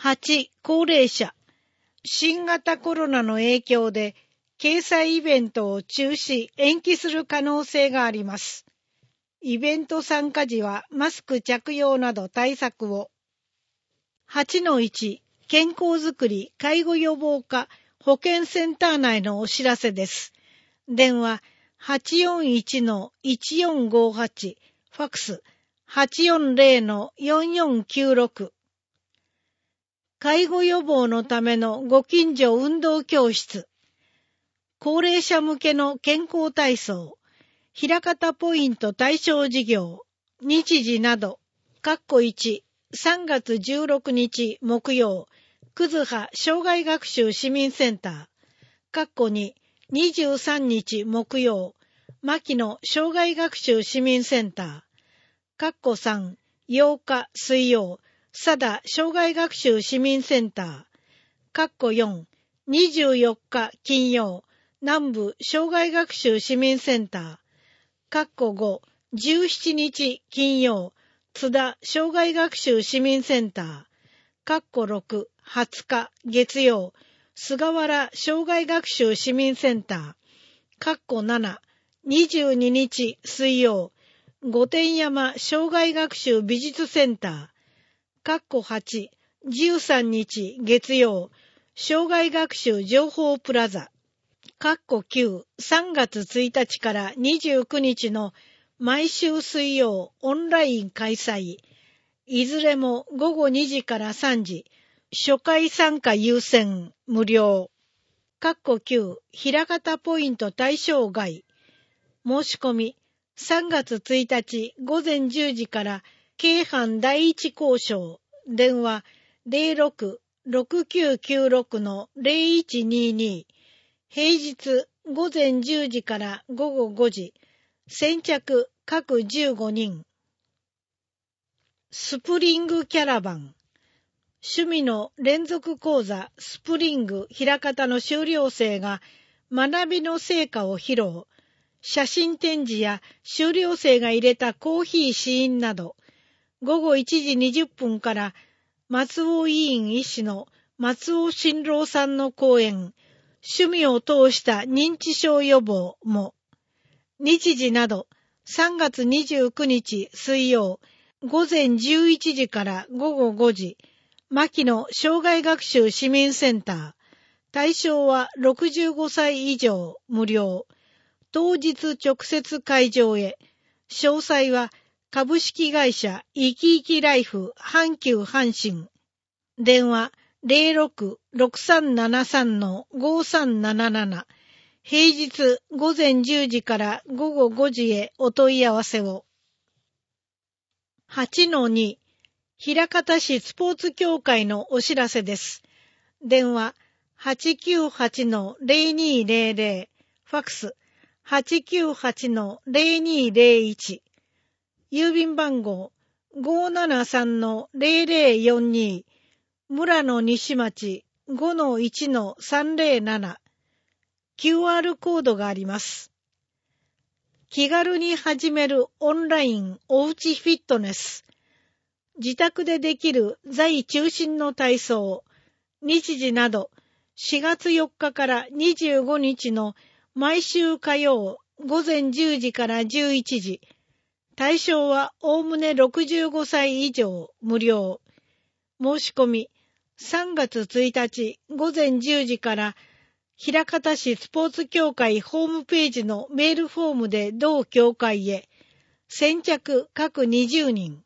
8、高齢者。新型コロナの影響で、掲載イベントを中止、延期する可能性があります。イベント参加時はマスク着用など対策を。8-1、健康づくり、介護予防課、保健センター内のお知らせです。電話841-1458、ファックス840-4496。介護予防のためのご近所運動教室。高齢者向けの健康体操。枚方ポイント対象事業。日時など。1、3月16日木曜。葛葉障害学習市民センター。2、23日木曜。牧野障害学習市民センター。3、8日水曜。佐田障害学習市民センター。4、24日金曜。南部障害学習市民センター。5、17日金曜。津田障害学習市民センター。6、20日月曜。菅原障害学習市民センター。7、22日水曜。御殿山障害学習美術センター。8、13日月曜。障害学習情報プラザ。9、3月1日から29日の毎週水曜オンライン開催。いずれも午後2時から3時。初回参加優先、無料。9、枚方ポイント対象外。申し込み。3月1日午前10時から京阪第一交渉。電話06-6996-0122。平日午前10時から午後5時。先着各15人。スプリングキャラバン。趣味の連続講座スプリング枚方の修了生が学びの成果を披露。写真展示や修了生が入れたコーヒー試飲など。午後1時20分から松尾委員医師の松尾新郎さんの講演。趣味を通した認知症予防も。日時など3月29日水曜午前11時から午後5時。牧野障害学習市民センター。対象は65歳以上無料。当日直接会場へ。詳細は株式会社いきいきライフ阪急阪神。電話06-6373-5377。平日午前10時から午後5時へお問い合わせを。8-2、枚方市スポーツ協会のお知らせです。電話898-0200。ファックス898-0201。郵便番号573-0042。村野西町 5-1-307。QR コードがあります。気軽に始めるオンラインおうちフィットネス。自宅でできる座位中心の体操。日時など4月4日から25日の毎週火曜午前10時から11時。対象はおおむね65歳以上無料。申し込み3月1日午前10時から枚方市スポーツ協会ホームページのメールフォームで同協会へ。先着各20人。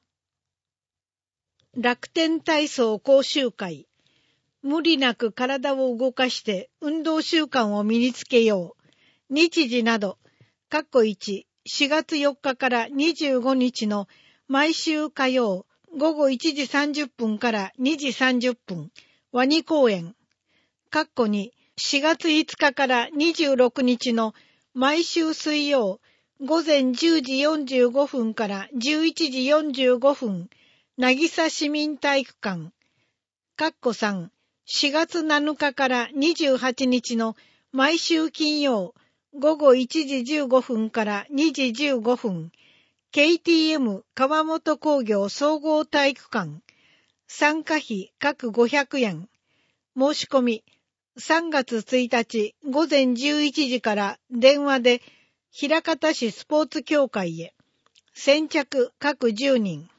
楽天体操講習会。無理なく体を動かして運動習慣を身につけよう。日時など、1、4月4日から25日の毎週火曜午後1時30分から2時30分、ワニ公園。2、4月5日から26日の毎週水曜午前10時45分から11時45分、渚市民体育館。3、4月7日から28日の毎週金曜午後1時15分から2時15分、KTM 川本工業総合体育館。 参加費各500円。申し込み、3月1日午前11時から電話で、枚方市スポーツ協会へ。先着各10人。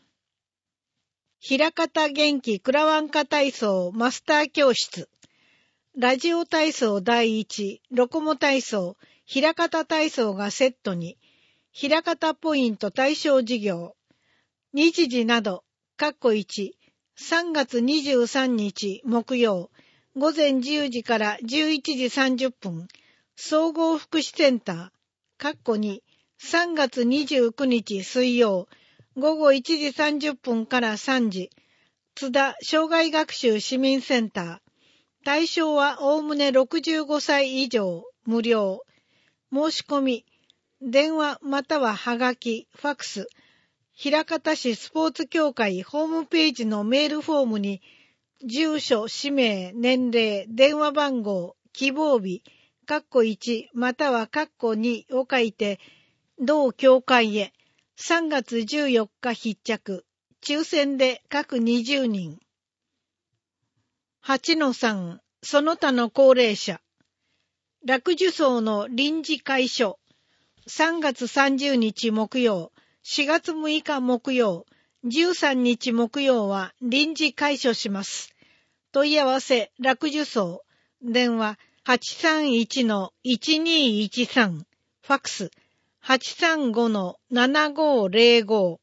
枚方元気クラワンカ体操マスター教室。ラジオ体操第1、ロコモ体操、枚方体操がセットに、枚方ポイント対象事業。日時など、1、3月23日木曜、午前10時から11時30分、総合福祉センター、2、3月29日水曜、午後1時30分から3時、津田障害学習市民センター。対象はおおむね65歳以上、無料。申し込み、電話またははがき、ファクス、枚方市スポーツ協会ホームページのメールフォームに、住所、氏名、年齢、電話番号、希望日、1または2を書いて、同協会へ、3月14日必着、抽選で各20人。8-3、その他の高齢者。楽寿荘の臨時開所。3月30日木曜、4月6日木曜、13日木曜は臨時開所します。問い合わせ、楽寿荘。電話、831-1213。ファクス、835-7505。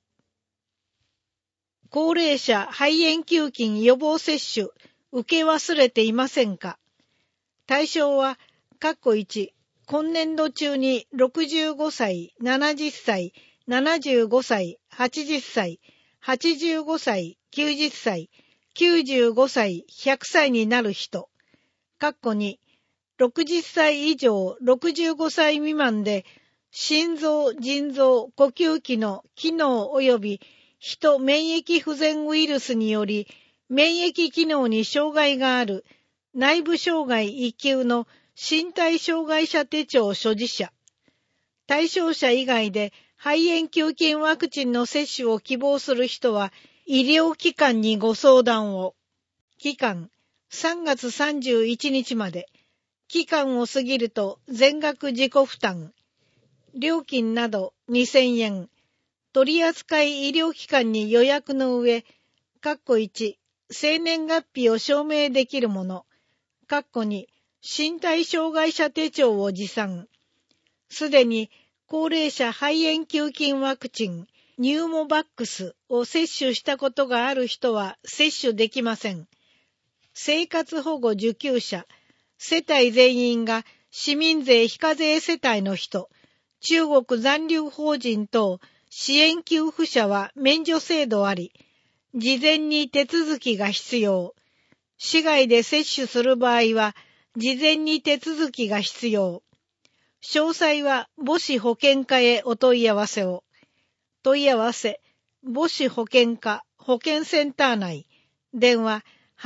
高齢者肺炎球菌予防接種、受け忘れていませんか？対象は、1、今年度中に65歳、70歳、75歳、80歳、85歳、90歳、95歳、100歳になる人。2、60歳以上65歳未満で、心臓、腎臓、呼吸器の機能及び人免疫不全ウイルスにより、免疫機能に障害がある内部障害1級の身体障害者手帳所持者。対象者以外で肺炎球菌ワクチンの接種を希望する人は医療機関にご相談を。期間3月31日まで。期間を過ぎると全額自己負担。料金など2000円。取扱医療機関に予約の上、1、生年月日を証明できるもの。2、身体障害者手帳を持参。すでに高齢者肺炎球菌ワクチン、ニューモバックスを接種したことがある人は接種できません。生活保護受給者、世帯全員が市民税非課税世帯の人、中国残留邦人等支援給付者は免除制度あり、事前に手続きが必要。市外で接種する場合は、事前に手続きが必要。詳細は母子保健課へお問い合わせを。問い合わせ、母子保健課保健センター内。電話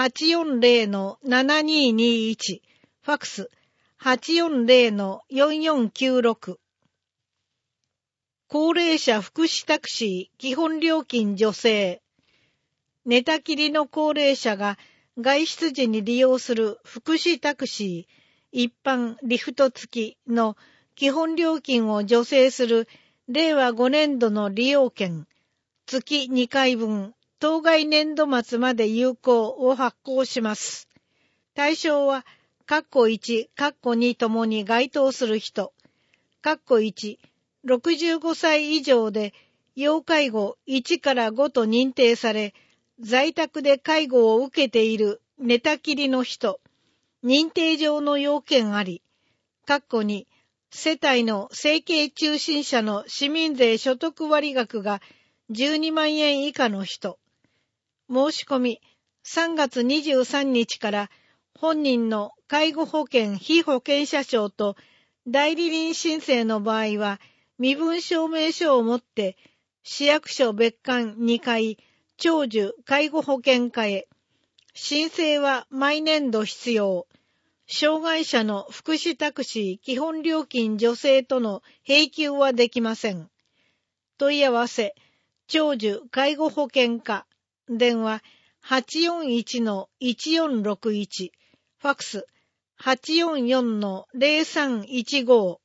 840-7221。ファクス 840-4496。高齢者福祉タクシー基本料金助成。寝たきりの高齢者が外出時に利用する福祉タクシー、一般リフト付きの基本料金を助成する令和5年度の利用券、月2回分、当該年度末まで有効を発行します。対象は、1、2ともに該当する人、1、65歳以上で要介護1から5と認定され、在宅で介護を受けている寝たきりの人、認定上の要件あり、2、世帯の生計中心者の市民税所得割額が12万円以下の人、申し込み3月23日から本人の介護保険被保険者証と代理人申請の場合は身分証明書を持って市役所別館2階長寿介護保険課へ。申請は毎年度必要。障害者の福祉タクシー基本料金助成との併給はできません。問い合わせ、長寿介護保険課。電話 841-1461、ファックス 844-0315。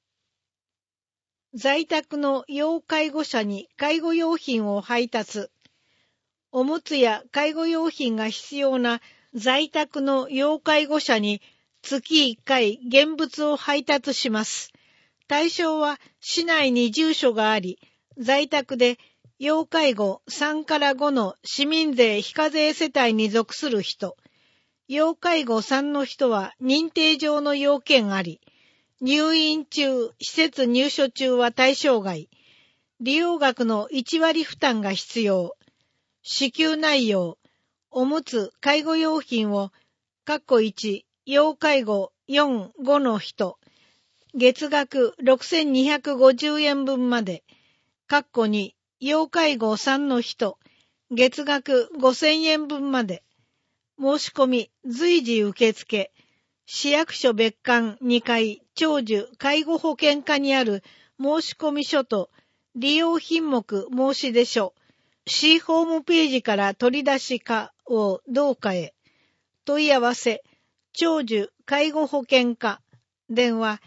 在宅の要介護者に介護用品を配達。おむつや介護用品が必要な在宅の要介護者に月1回現物を配達します。対象は市内に住所があり、在宅で要介護3から5の市民税非課税世帯に属する人。要介護3の人は認定上の要件あり、入院中、施設入所中は対象外。利用額の1割負担が必要。支給内容、おむつ、介護用品を、1、要介護4、5の人、月額6250円分まで、2、要介護3の人、月額5000円分まで、申し込み、随時受付、市役所別館2階、長寿介護保険課にある申込書と、利用品目申出書、市ホームページから取り出しかを同課へ。問い合わせ、長寿介護保険課、電話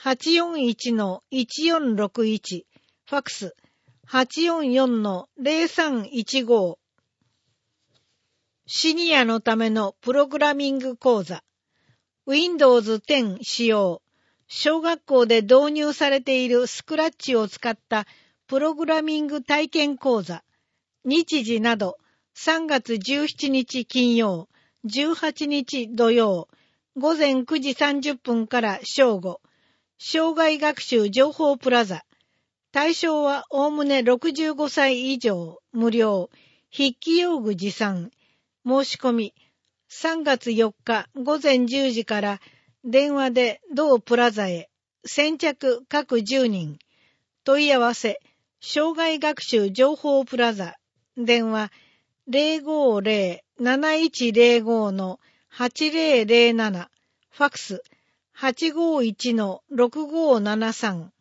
841-1461、ファックス844-0315。シニアのためのプログラミング講座、Windows 10使用、小学校で導入されているスクラッチを使ったプログラミング体験講座、日時など3月17日金曜、18日土曜、午前9時30分から正午、障害学習情報プラザ。対象はおおむね65歳以上、無料、筆記用具持参。申し込み、3月4日午前10時から電話で同プラザへ、先着各10人。問い合わせ、障害学習情報プラザ。電話050-7105-8007、ファックス851-6573。